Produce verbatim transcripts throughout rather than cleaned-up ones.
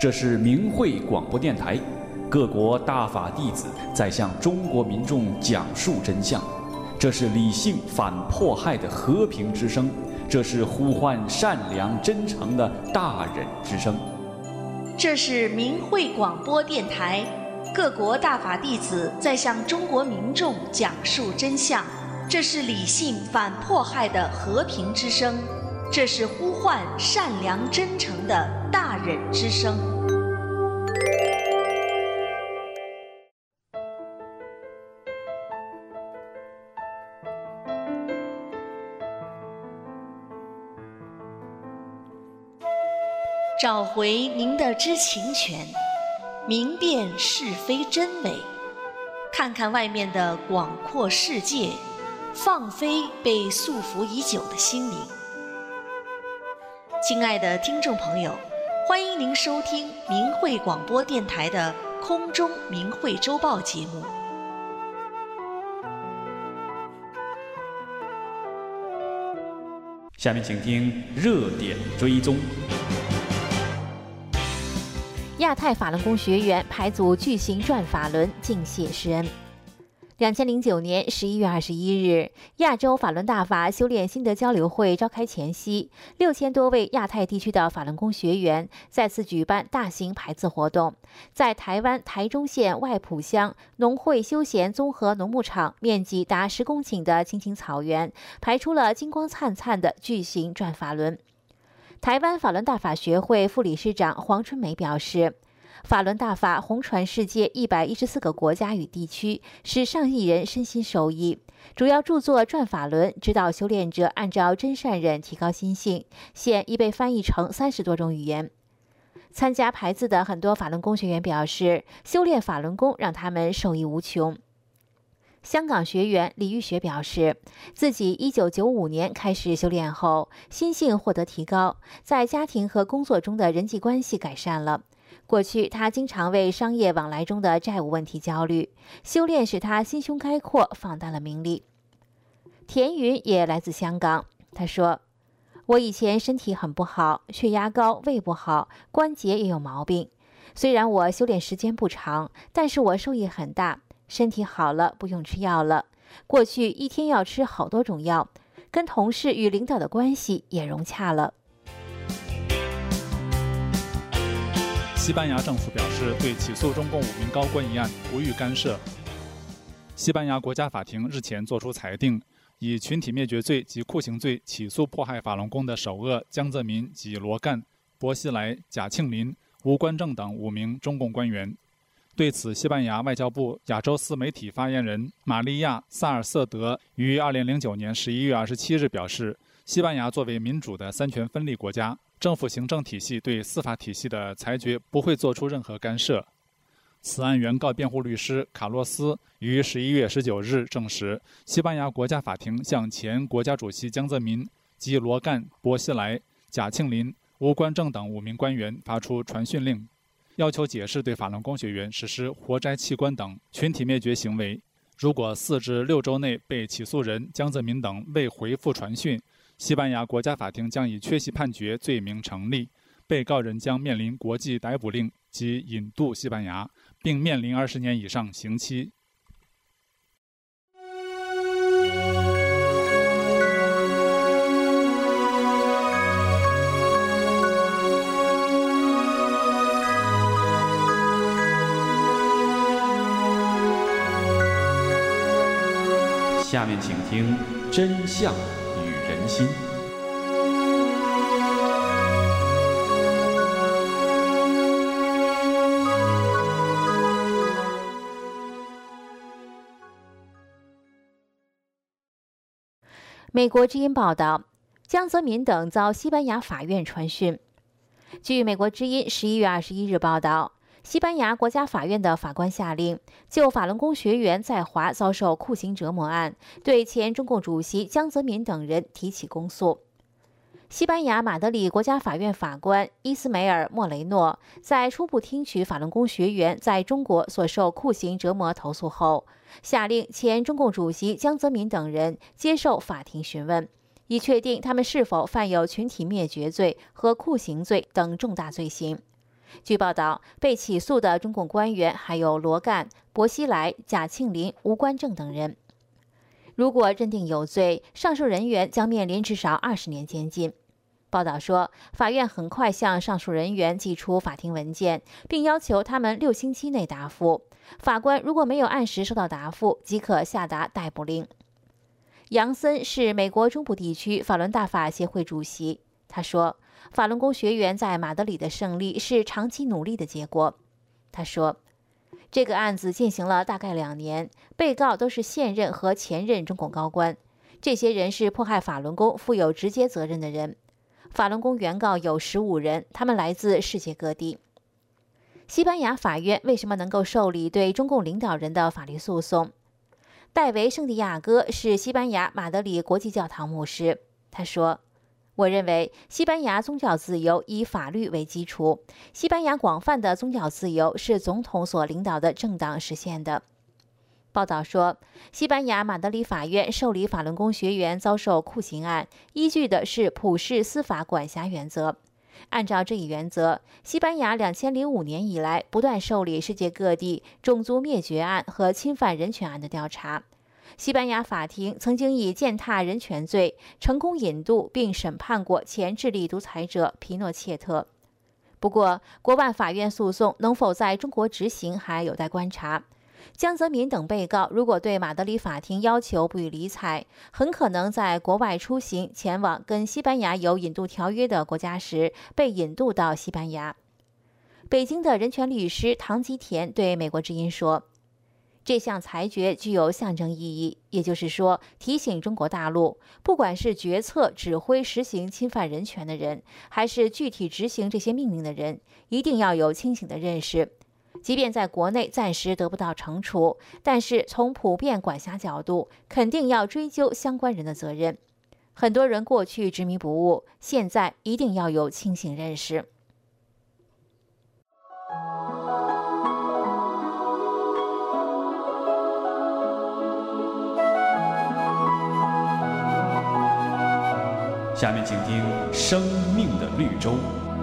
这是明慧广播电台，各国大法弟子在向中国民众讲述真相。这是理性反迫害的和平之声，这是呼唤善良真诚的大忍之声。 这是明慧广播电台，各国大法弟子在向中国民众讲述真相。这是理性反迫害的和平之声，这是呼唤善良真诚的大忍之声。找回您的知情权，明辨是非真伪，看看外面的广阔世界，放飞被束缚已久的心灵。亲爱的听众朋友，欢迎您收听明慧广播电台的空中明慧周报节目。 下面请听热点追踪。 亚太法轮功学员排组巨型转法轮敬谢施恩。两千零九年十一月二十一日，亚洲法轮大法修炼心得交流会召开前夕，六千多位亚太地区的法轮功学员再次举办大型排字活动，在台湾台中县外埔乡农会休闲综合农牧场面积达十公顷的青青草原，排出了金光灿灿的巨型转法轮。台湾法轮大法学会副理事长黄春梅表示，法轮大法红传世界一百一十四个国家与地区，使上亿人身心受益。主要著作《转法轮》指导修炼者按照真善忍提高心性，现已被翻译成三十多种语言。参加排字的很多法轮功学员表示，修炼法轮功让他们受益无穷。香港学员李玉雪表示，自己一九九五年开始修炼后，心性获得提高，在家庭和工作中的人际关系改善了。过去他经常为商业往来中的债务问题焦虑，修炼使他心胸开阔，放大了名利。田云也来自香港，他说，我以前身体很不好，血压高，胃不好，关节也有毛病。虽然我修炼时间不长，但是我受益很大，身体好了，不用吃药了。过去一天要吃好多种药，跟同事与领导的关系也融洽了。 西班牙政府表示，对起诉中共五名高官一案不予干涉。西班牙国家法庭日前作出裁定，以群体灭绝罪及酷刑罪起诉迫害法轮功的首恶江泽民及罗干、薄熙来、贾庆林、吴官正等五名中共官员。对此，西班牙外交部亚洲司媒体发言人玛利亚·萨尔瑟德于二零零九年十一月二十七日表示，西班牙作为民主的三权分立国家，政府行政体系对司法体系的裁决不会做出任何干涉。此案原告辩护律师卡洛斯于十一月十九日证实，西班牙国家法庭向前国家主席江泽民及罗干、薄熙来、贾庆林、吴官正等五名官员发出传讯令，要求解释对法轮功学员实施活摘器官等群体灭绝行为。如果四至六周内被起诉人江泽民等未回复传讯，西班牙国家法庭将以缺席判决罪名成立，被告人将面临国际逮捕令及引渡西班牙，并面临二十年以上刑期。 下面请听真相与人心。 美国之音报道，江泽民等遭西班牙法院传讯。据美国之音十一月二十一日报道，西班牙国家法院的法官下令，就法轮功学员在华遭受酷刑折磨案，对前中共主席江泽民等人提起公诉。西班牙马德里国家法院法官伊斯梅尔·莫雷诺在初步听取法轮功学员在中国所受酷刑折磨投诉后，下令前中共主席江泽民等人接受法庭询问，以确定他们是否犯有群体灭绝罪和酷刑罪等重大罪行。 据报道，被起诉的中共官员还有罗干、薄熙来、贾庆林、吴官正等人。如果认定有罪，上述人员将面临至少二十年监禁。报道说，法院很快向上述人员寄出法庭文件，并要求他们六星期内答复。法官如果没有按时收到答复，即可下达逮捕令。杨森是美国中部地区法轮大法协会主席，他说，法轮功学员在马德里的胜利是长期努力的结果。他说，这个案子进行了大概两年，被告都是现任和前任中共高官，这些人是迫害法轮功负有直接责任的人。法轮功原告有十五人，他们来自世界各地。西班牙法院为什么能够受理对中共领导人的法律诉讼？戴维·圣地亚哥是西班牙马德里国际教堂牧师，他说，我认为西班牙宗教自由以法律为基础，西班牙广泛的宗教自由是总统所领导的政党实现的。报道说，西班牙马德里法院受理法轮功学员遭受酷刑案，依据的是普世司法管辖原则。按照这一原则，西班牙两千零五年以来不断受理世界各地种族灭绝案和侵犯人权案的调查。西班牙法庭曾经以践踏人权罪成功引渡并审判过前智利独裁者皮诺切特。不过，国外法院诉讼能否在中国执行还有待观察。江泽民等被告如果对马德里法庭要求不予理睬，很可能在国外出行前往跟西班牙有引渡条约的国家时被引渡到西班牙。北京的人权律师唐吉田对美国之音说，这项裁决具有象征意义，也就是说，提醒中国大陆，不管是决策、指挥、实行侵犯人权的人，还是具体执行这些命令的人，一定要有清醒的认识。即便在国内暂时得不到惩处，但是从普遍管辖角度，肯定要追究相关人的责任。很多人过去执迷不悟，现在一定要有清醒认识。 下面请听《生命的绿洲》。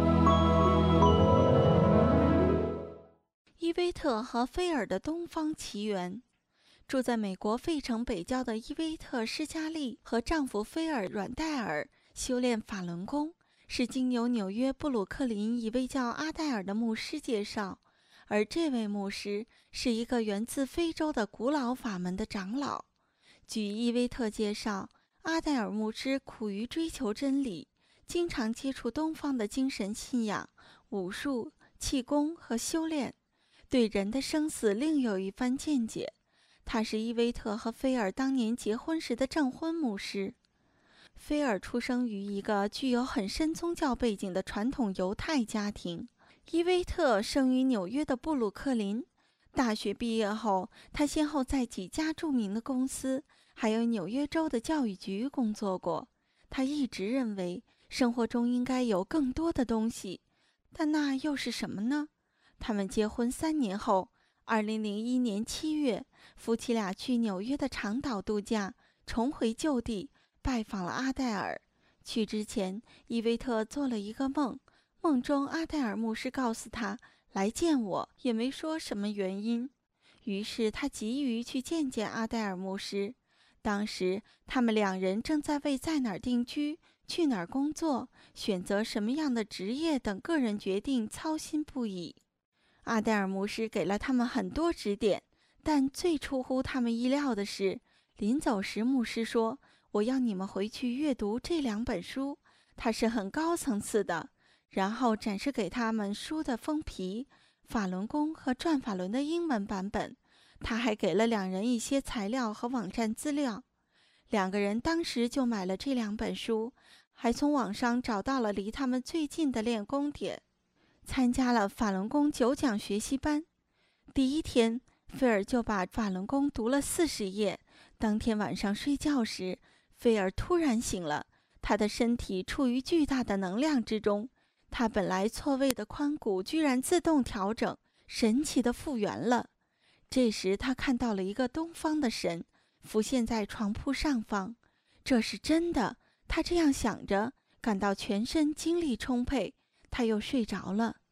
伊薇特和菲尔的东方奇缘。住在美国费城北郊的伊薇特·施嘉丽和丈夫菲尔·阮戴尔修炼法轮功，是经由纽约布鲁克林一位叫阿戴尔的牧师介绍，而这位牧师是一个源自非洲的古老法门的长老。据伊薇特介绍，阿戴尔牧师苦于追求真理，经常接触东方的精神信仰、武术、气功和修炼，对人的生死另有一番见解。他是伊薇特和菲尔当年结婚时的证婚牧师。菲尔出生于一个具有很深宗教背景的传统犹太家庭，伊薇特生于纽约的布鲁克林。大学毕业后，他先后在几家著名的公司，还有纽约州的教育局工作过。他一直认为生活中应该有更多的东西，但那又是什么呢？他们结婚三年后，二零零一年七月，夫妻俩去纽约的长岛度假，重回旧地，拜访了阿戴尔。去之前，伊薇特做了一个梦，梦中阿戴尔牧师告诉他来见我，也没说什么原因。于是他急于去见见阿戴尔牧师。当时他们两人正在为在哪儿定居、去哪儿工作、选择什么样的职业等个人决定操心不已。阿戴尔牧师给了他们很多指点，但最出乎他们意料的是，临走时牧师说，我要你们回去阅读这两本书，它是很高层次的，然后展示给他们书的封皮、法轮功和转法轮的英文版本。他还给了两人一些材料和网站资料。两个人当时就买了这两本书，还从网上找到了离他们最近的练功点，参加了法轮功九讲学习班。第一天，菲尔就把法轮功读了四十页。当天晚上睡觉时，菲尔突然醒了，他的身体处于巨大的能量之中，他本来错位的髋骨居然自动调整，神奇地复原了。这时他看到了一个东方的神浮现在床铺上方，这是真的，他这样想着，感到全身精力充沛，他又睡着了。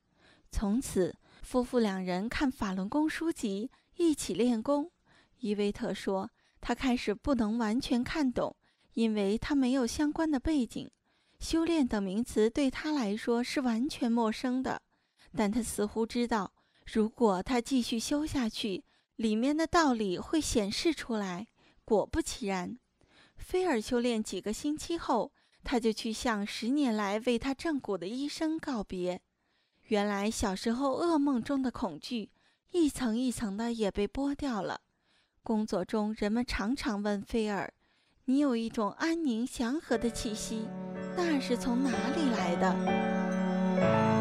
从此，夫妇两人看法轮功书籍，一起练功。伊维特说，他开始不能完全看懂，因为他没有相关的背景，修炼等名词对他来说是完全陌生的。但他似乎知道，如果他继续修下去，里面的道理会显示出来。果不其然，菲尔修炼几个星期后，他就去向十年来为他正骨的医生告别。原来小时候噩梦中的恐惧，一层一层的也被剥掉了。工作中，人们常常问菲尔：“你有一种安宁祥和的气息，那是从哪里来的？”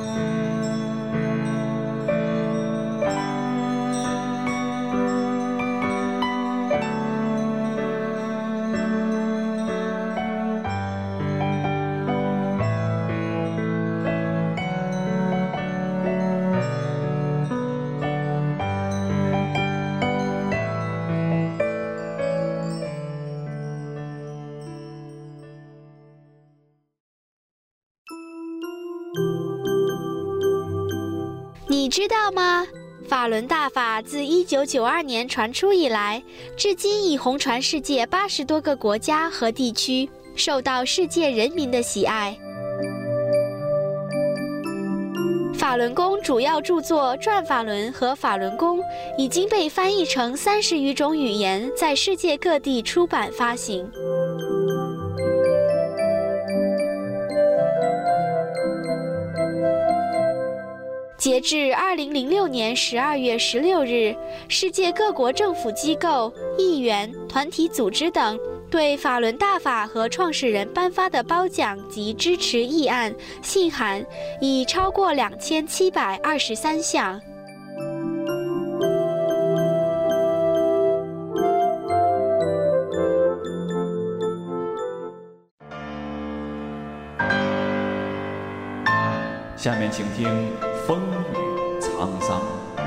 你知道吗？法轮大法自一九九二年传出以来，至今已红传世界八十多个国家和地区，受到世界人民的喜爱。法轮功主要著作《转法轮》和《法轮功》已经被翻译成三十余种语言，在世界各地出版发行。截至二零零六年十二月十六日，世界各国政府机构、议员、团体组织等对法轮大法和创始人颁发的褒奖及支持议案、信函已超过两千七百二十三项。 下面请听风雨沧桑。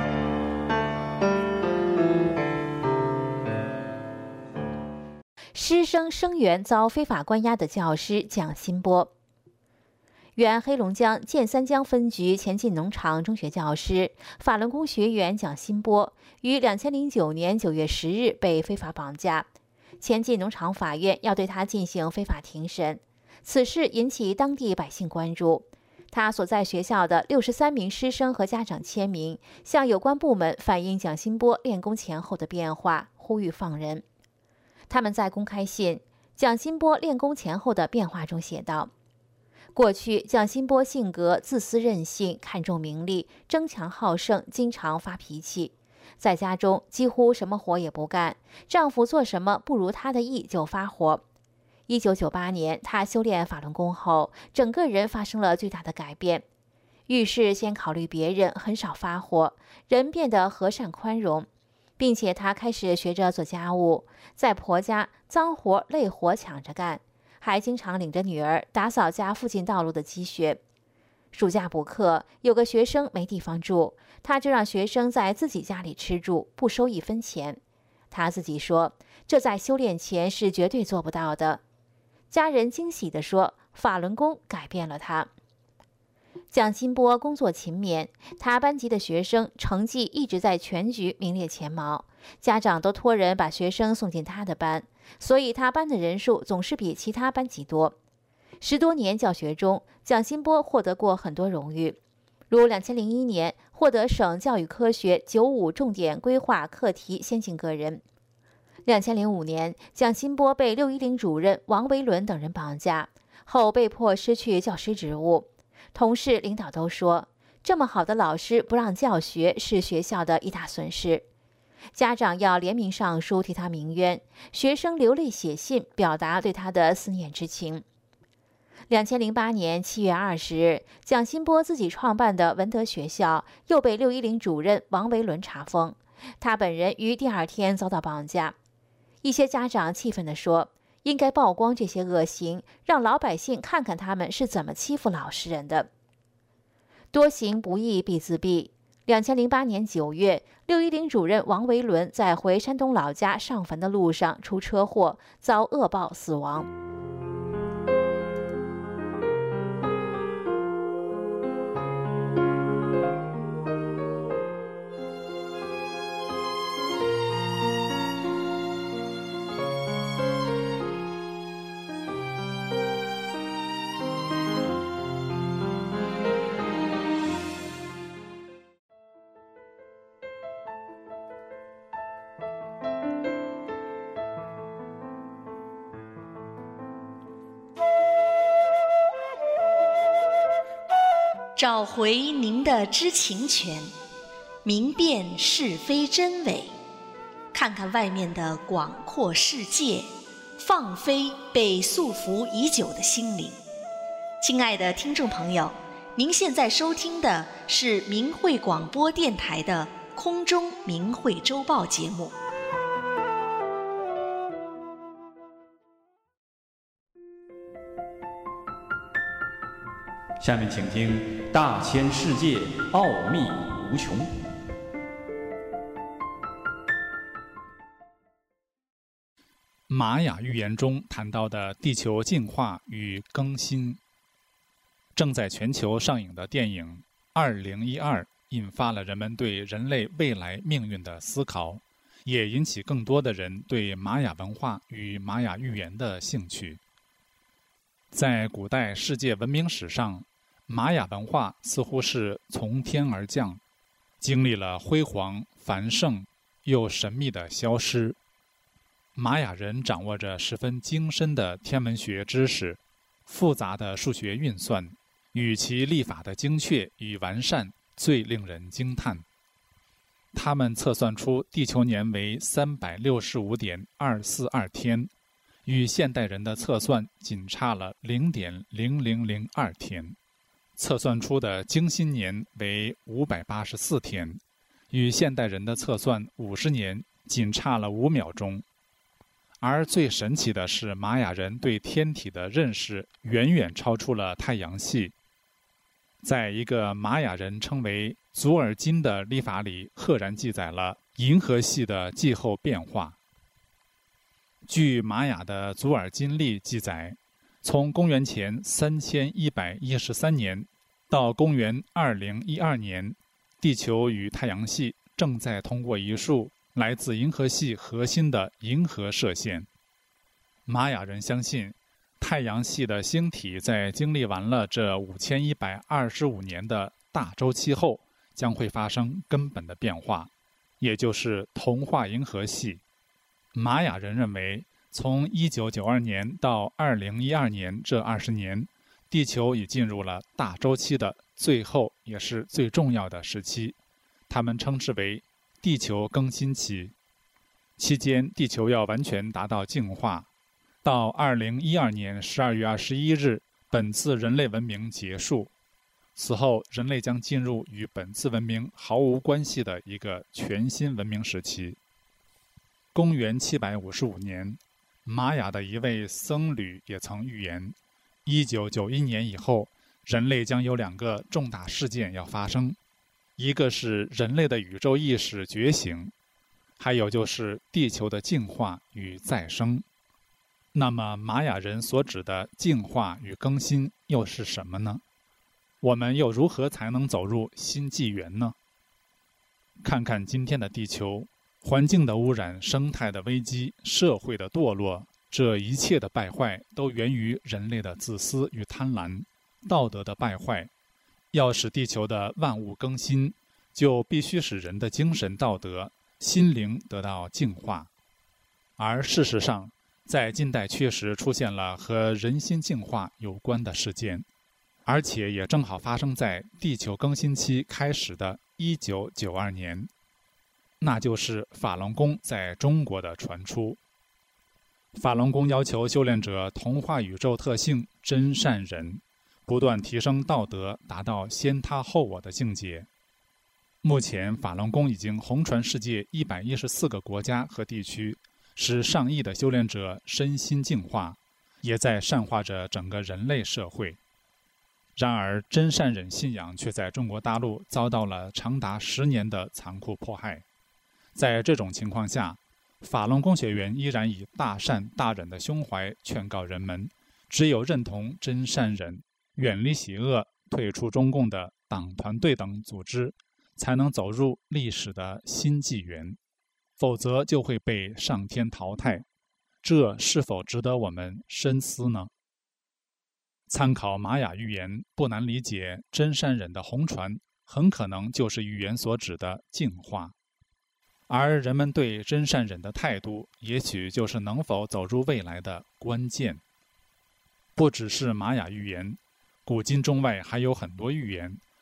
师生生源遭非法关押的教师蒋新波，原黑龙江建三江分局前进农场中学教师、法轮功学员蒋新波，于两千零九年九月十日被非法绑架，前进农场法院要对他进行非法庭审。此事引起当地百姓关注。他所在学校的六十三名师生和家长签名，向有关部门反映蒋新波练功前后的变化，呼吁放人。他们在公开信《蒋新波练功前后的变化》中写道：过去蒋新波性格自私任性，看重名利，争强好胜，经常发脾气。在家中几乎什么活也不干，丈夫做什么不如他的意就发火。一九九八年，他修炼法轮功后，整个人发生了巨大的改变。遇事先考虑别人，很少发火，人变得和善宽容，并且他开始学着做家务，在婆家脏活累活抢着干，还经常领着女儿打扫家附近道路的积雪。暑假补课，有个学生没地方住，他就让学生在自己家里吃住，不收一分钱。他自己说，这在修炼前是绝对做不到的。家人惊喜地说，法轮功改变了他。蒋新波工作勤勉，他班级的学生成绩一直在全局名列前茅，家长都托人把学生送进他的班，所以他班的人数总是比其他班级多。十多年教学中，蒋新波获得过很多荣誉，如两千零一年获得省教育科学九五重点规划课题先进个人。两千零五年，蒋新波被六一零主任王维伦等人绑架，后被迫失去教师职务。同事、领导都说，这么好的老师不让教学是学校的一大损失。家长要联名上书替他鸣冤，学生流泪写信表达对他的思念之情。两千零八年七月二十日，蒋新波自己创办的文德学校又被六一零主任王维伦查封，他本人于第二天遭到绑架。一些家长气愤地说，应该曝光这些恶行，让老百姓看看他们是怎么欺负老实人的。多行不义必自毙。两千零八年九月，六一零主任王维伦在回山东老家上坟的路上出车祸，遭恶报死亡。 找回您的知情权，明辨是非真伪，看看外面的广阔世界，放飞被束缚已久的心灵。亲爱的听众朋友，您现在收听的是明慧广播电台的空中明慧周报节目。 下面请听《大千世界奥秘无穷》。 玛雅预言中谈到的地球进化与更新。正在全球上映的电影《二零一二》引发了人们对人类未来命运的思考，也引起更多的人对玛雅文化与玛雅预言的兴趣。在古代世界文明史上，玛雅文化似乎是从天而降，经历了辉煌、繁盛又神秘的消失。玛雅人掌握着十分精深的天文学知识，复杂的数学运算，与其历法的精确与完善最令人惊叹。他们测算出地球年为三百六十五点二四二天，与现代人的测算仅差了零点零零零二天。测算出的经新年为五百八十四天，与现代人的测算五十年仅差了五秒钟。而最神奇的是，玛雅人对天体的认识远远超出了太阳系。在一个玛雅人称为祖尔金的历法里，赫然记载了银河系的气候变化。据玛雅的祖尔金历记载，从公元前三千一百一十三年到公元二零一二年，地球与太阳系正在通过一束来自银河系核心的银河射线。玛雅人相信，太阳系的星体在经历完了这五千一百二十五年的大周期后，将会发生根本的变化，也就是同化银河系。玛雅人认为，从一九九二年到二零一二年这二十年，地球已进入了大周期的最后也是最重要的时期，他们称之为地球更新期。期间，地球要完全达到净化。到二零一二年十二月二十一日，本次人类文明结束。此后，人类将进入与本次文明毫无关系的一个全新文明时期。公元七百五十五年，玛雅的一位僧侣也曾预言，一九九一年以后，人类将有两个重大事件要发生，一个是人类的宇宙意识觉醒，还有就是地球的净化与再生。那么，玛雅人所指的净化与更新又是什么呢？我们又如何才能走入新纪元呢？看看今天的地球，环境的污染、生态的危机、社会的堕落，这一切的败坏都源于人类的自私与贪婪，道德的败坏。要使地球的万物更新，就必须使人的精神道德、心灵得到净化。而事实上，在近代确实出现了和人心净化有关的事件，而且也正好发生在地球更新期开始的一九九二年，那就是法轮功在中国的传出。法轮功要求修炼者同化宇宙特性真善忍，不断提升道德，达到先他后我的境界。目前法轮功已经红传世界一百一十四个国家和地区，使上亿的修炼者身心净化，也在善化着整个人类社会。然而，真善忍信仰却在中国大陆遭到了长达十年的残酷迫害。在这种情况下，法轮功学员依然以大善大忍的胸怀劝告人们，只有认同真善忍，远离邪恶，退出中共的党团队等组织，才能走入历史的新纪元，否则就会被上天淘汰。这是否值得我们深思呢？参考玛雅预言，不难理解真善忍的红传很可能就是预言所指的净化，而人们对真善忍的态度，也许就是能否走入未来的关键。不只是玛雅预言，古今中外还有很多预言，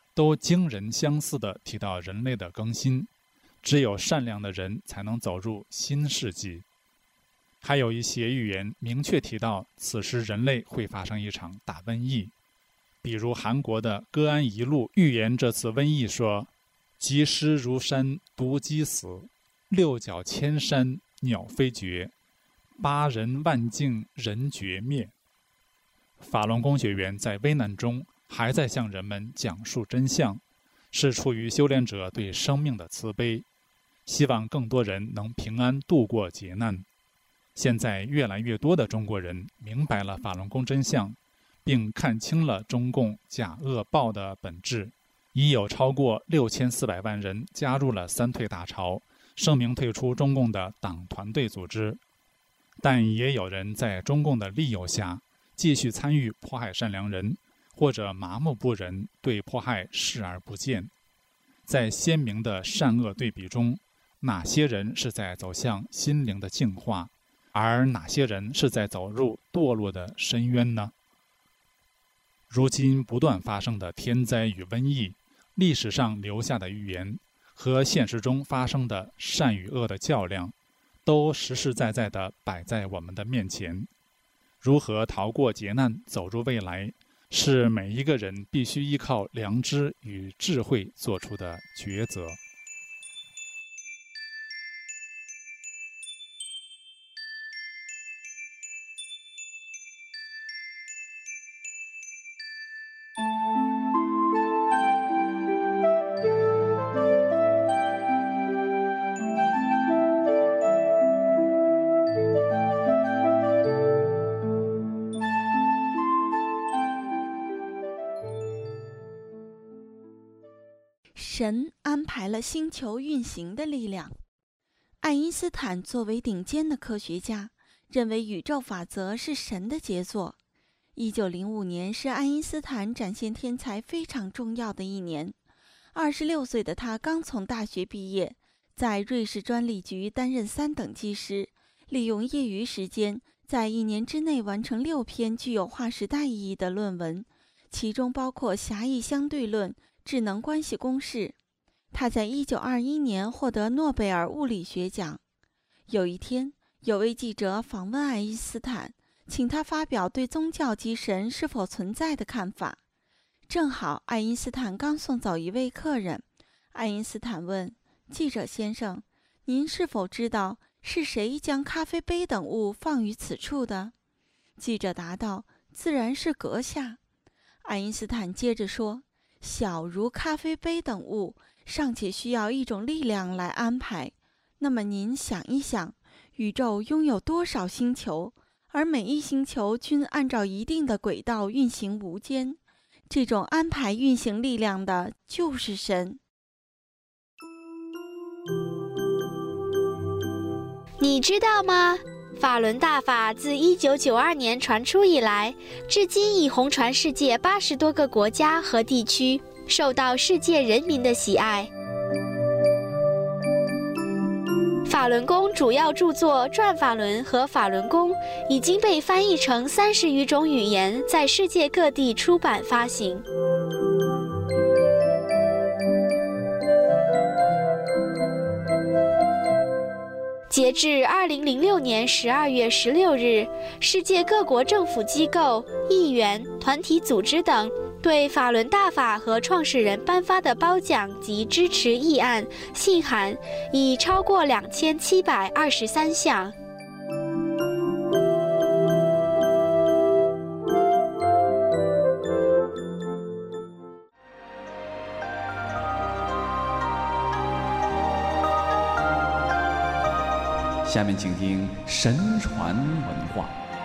都惊人相似地提到人类的更新，只有善良的人才能走入新世纪。还有一些预言明确提到此时人类会发生一场大瘟疫，比如韩国的歌安一路预言这次瘟疫说：疾尸如山，毒鸡死，六角千山，鸟飞绝，八人万境，人绝灭。法轮功学员在危难中还在向人们讲述真相，是出于修炼者对生命的慈悲，希望更多人能平安度过劫难。现在越来越多的中国人明白了法轮功真相，并看清了中共假恶暴的本质，已有超过六千四百万人加入了三退大潮，声明退出中共的党团队组织。但也有人在中共的利诱下继续参与迫害善良人，或者麻木不仁，对迫害视而不见。在鲜明的善恶对比中，哪些人是在走向心灵的净化，而哪些人是在走入堕落的深渊呢？如今不断发生的天灾与瘟疫，历史上留下的预言和现实中发生的善与恶的较量，都实实在在地摆在我们的面前。如何逃过劫难，走入未来，是每一个人必须依靠良知与智慧做出的抉择。 神安排了星球运行的力量。爱因斯坦作为顶尖的科学家，认为宇宙法则是神的杰作。一九零五年是爱因斯坦展现天才非常重要的一年。二十六岁的他刚从大学毕业，在瑞士专利局担任三等技师，利用业余时间，在一年之内完成六篇具有划时代意义的论文，其中包括狭义相对论、智能关系公式。他在一九二一年获得诺贝尔物理学奖。有一天，有位记者访问爱因斯坦，请他发表对宗教及神是否存在的看法。正好爱因斯坦刚送走一位客人，爱因斯坦问记者先生：“您是否知道是谁将咖啡杯等物放于此处的？”记者答道：“自然是阁下。”爱因斯坦接着说：“小如咖啡杯等物，尚且需要一种力量来安排。那么您想一想，宇宙拥有多少星球，而每一星球均按照一定的轨道运行无间。这种安排运行力量的就是神。” 你知道吗？法轮大法自一九九二年传出以来，至今已红传世界八十多个国家和地区，受到世界人民的喜爱。法轮功主要著作《转法轮》和《法轮功》已经被翻译成三十余种语言，在世界各地出版发行。截至二零零六年十二月十六日，世界各国政府机构、议员、团体组织等对法轮大法和创始人颁发的褒奖及支持议案、信函已超过两千七百二十三项。 下面请听神传文化。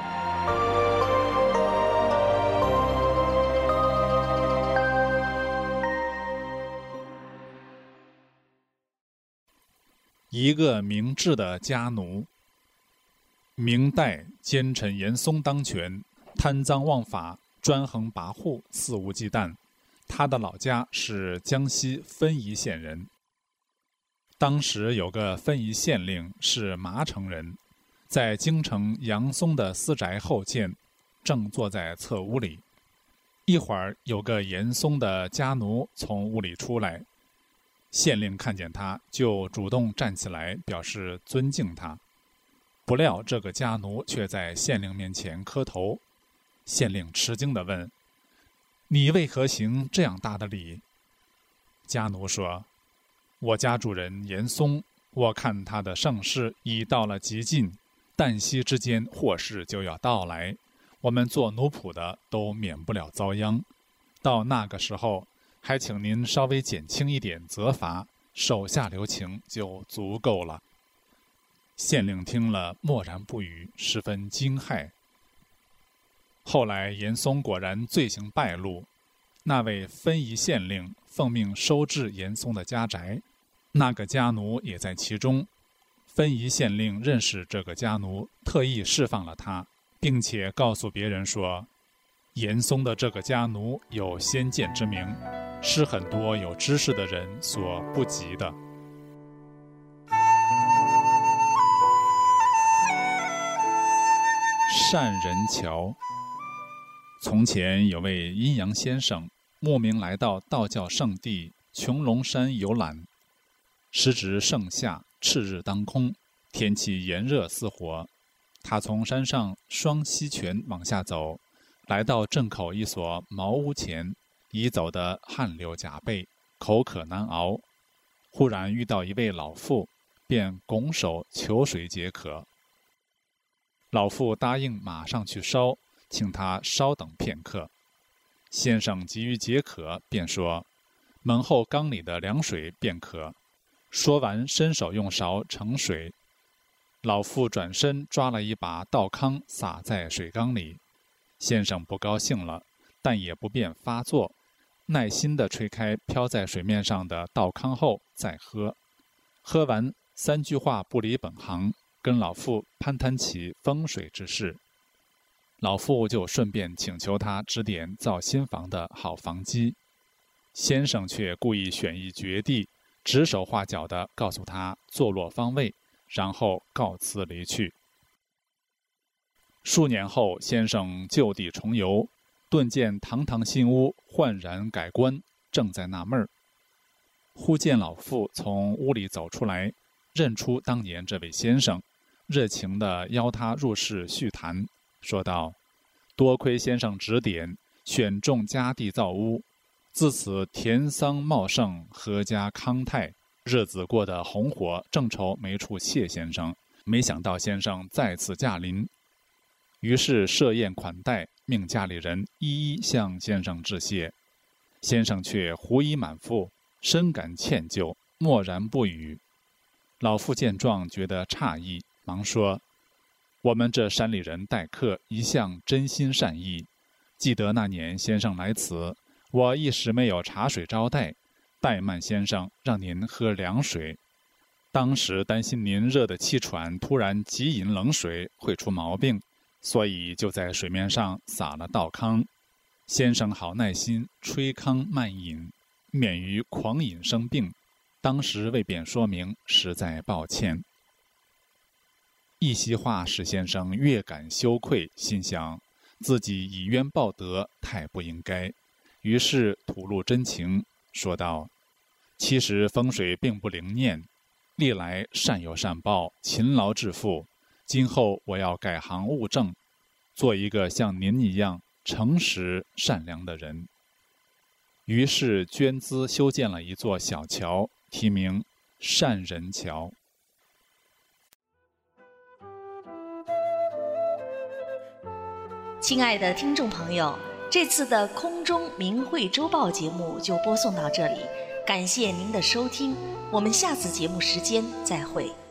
一个明智的家奴。明代奸臣严嵩当权，贪赃枉法，专横跋扈，肆无忌惮。他的老家是江西分宜县人。当时有个分宜县令是麻城人，在京城杨松的私宅后见，正坐在侧屋里。 一会儿有个严嵩的家奴从屋里出来，县令看见他就主动站起来表示尊敬他。不料这个家奴却在县令面前磕头。县令吃惊地问：你为何行这样大的礼？家奴说：我家主人严嵩，我看他的盛世已到了极尽，旦夕之间祸事就要到来，我们做奴仆的都免不了遭殃。到那个时候，还请您稍微减轻一点责罚，手下留情就足够了。县令听了默然不语，十分惊骇。后来严嵩果然罪行败露，那位分宜县令奉命收治严嵩的家宅，那个家奴也在其中。分宜县令认识这个家奴，特意释放了他，并且告诉别人说，严嵩的这个家奴有先见之明，是很多有知识的人所不及的。善人桥。从前有位阴阳先生，慕名来到道教圣地穹窿山游览。时值盛夏，赤日当空，天气炎热似火。他从山上双溪泉往下走，来到镇口一所茅屋前，已走得汗流浃背，口渴难熬。忽然遇到一位老妇，便拱手求水解渴。老妇答应马上去烧，请他稍等片刻。先生急于解渴，便说：门后缸里的凉水便可。说完伸手用勺盛水。老妇转身抓了一把稻糠撒在水缸里。先生不高兴了，但也不便发作，耐心地吹开飘在水面上的稻糠后再喝。喝完三句话不离本行，跟老妇攀谈起风水之事。老妇就顺便请求他指点造新房的好房基。先生却故意选一绝地，指手画脚地告诉他坐落方位，然后告辞离去。数年后，先生就地重游，顿见堂堂新屋焕然改观，正在纳闷儿，忽见老妇从屋里走出来，认出当年这位先生，热情地邀他入室叙谈，说道：多亏先生指点，选中佳地造屋，自此田桑茂盛，阖家康泰，日子过得红火，正愁没处谢先生。没想到先生再次驾临，于是设宴款待，命家里人一一向先生致谢。先生却狐疑满腹，深感歉疚，默然不语。老妇见状觉得诧异，忙说：我们这山里人待客一向真心善意，记得那年先生来此，我一时没有茶水招待，怠慢先生让您喝凉水。当时担心您热得气喘，突然急饮冷水会出毛病，所以就在水面上撒了稻糠。先生好耐心，吹糠慢饮，免于狂饮生病。当时未便说明，实在抱歉。一席话使先生越感羞愧，心想自己以冤报德，太不应该，于是吐露真情，说道：其实风水并不灵验，历来善有善报，勤劳致富，今后我要改行务正，做一个像您一样诚实善良的人。于是捐资修建了一座小桥，题名善人桥。 亲爱的听众朋友，这次的空中明慧周报节目就播送到这里，感谢您的收听，我们下次节目时间再会。